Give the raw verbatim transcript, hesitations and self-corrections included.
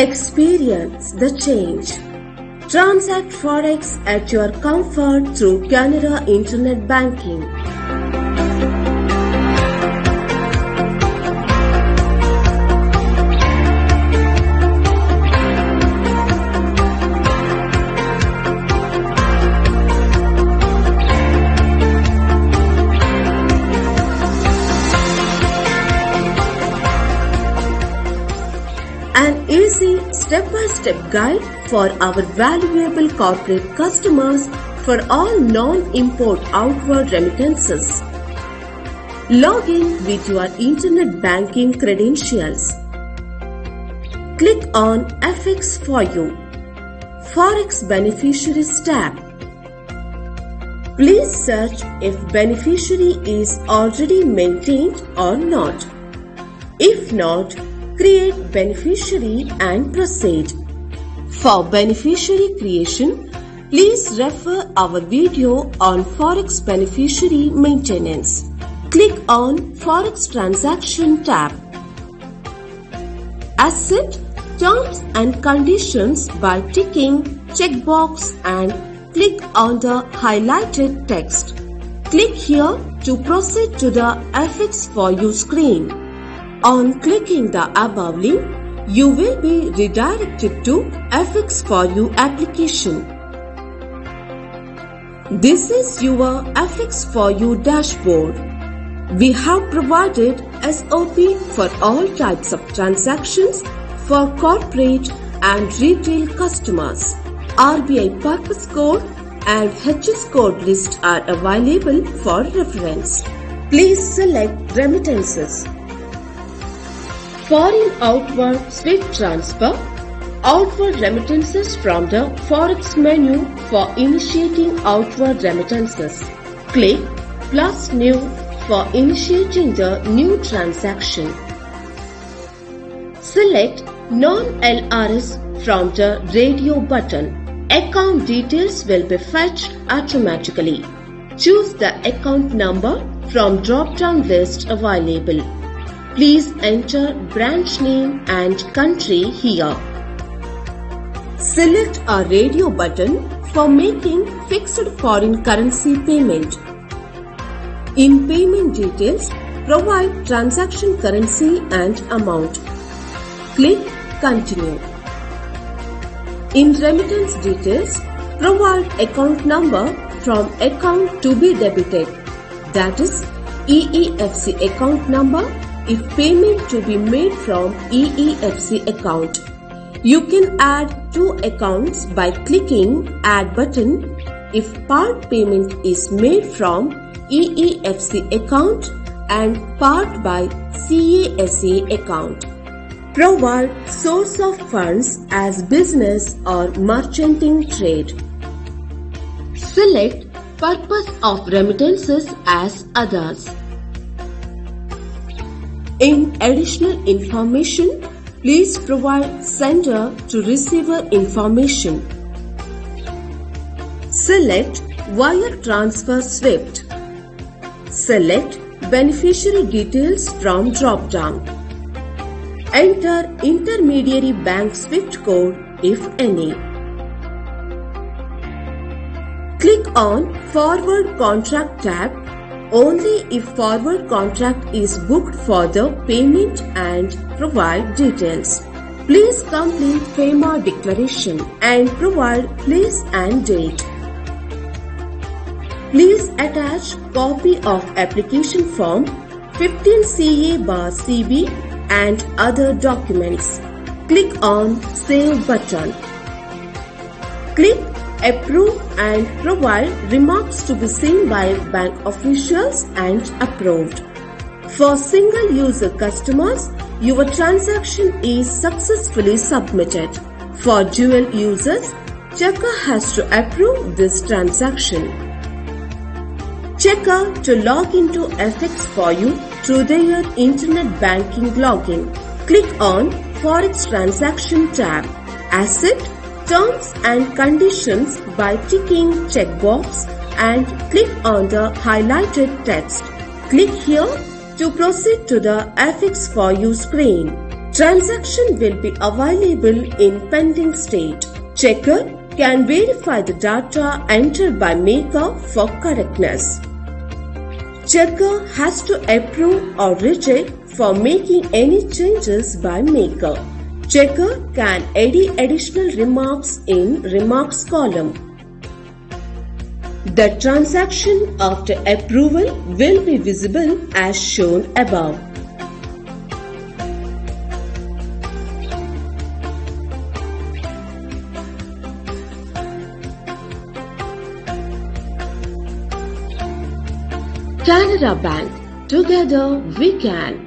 Experience the change. Transact Forex at your comfort through Canara Internet Banking. An easy step-by-step guide for our valuable corporate customers for all non-import outward remittances. Log in with your internet banking credentials. Click on F X for you. Forex Beneficiaries tab. Please search if beneficiary is already maintained or not. If not, create beneficiary and proceed. For beneficiary creation, please refer our video on Forex Beneficiary Maintenance. Click on Forex Transaction tab. Accept terms and conditions by ticking checkbox and click on the highlighted text. Click here to proceed to the F X for you screen. On clicking the above link, you will be redirected to F X for you application. This is your F X for you dashboard. We have provided S O P for all types of transactions for corporate and retail customers. R B I purpose code and H S code list are available for reference. Please select remittances. Foreign outward SWIFT transfer, outward remittances from the Forex menu for initiating outward remittances. Click plus new for initiating the new transaction. Select non-L R S from the radio button. Account details will be fetched automatically. Choose the account number from drop-down list available. Please enter branch name and country here. Select a radio button for making fixed foreign currency payment. In payment details, provide transaction currency and amount. Click Continue. In remittance details, provide account number from account to be debited, that is E E F C account number if payment to be made from E E F C account. You can add two accounts by clicking Add button if part payment is made from E E F C account and part by C A S A account. Provide source of funds as business or merchanting trade. Select purpose of remittances as others. In additional information, please provide sender to receiver information. Select Wire Transfer SWIFT. Select Beneficiary Details from drop-down. Enter Intermediary Bank SWIFT code if any. Click on Forward Contract tab only if forward contract is booked for the payment and provide details. Please complete FEMA declaration and provide place and date. Please attach copy of application form fifteen C A C B and other documents. Click on Save button. Click Approve and provide remarks to be seen by bank officials and approved. For single user customers, your transaction is successfully submitted. For dual users, checker has to approve this transaction. Checker to log into F X for you through their internet banking login. Click on Forex Transaction tab. Accept terms and conditions by ticking checkbox and click on the highlighted text. Click here to proceed to the F X for you screen. Transaction will be available in pending state. Checker can verify the data entered by maker for correctness. Checker has to approve or reject for making any changes by maker. Checker can add additional remarks in remarks column. The transaction after approval will be visible as shown above. Canara Bank. Together we can.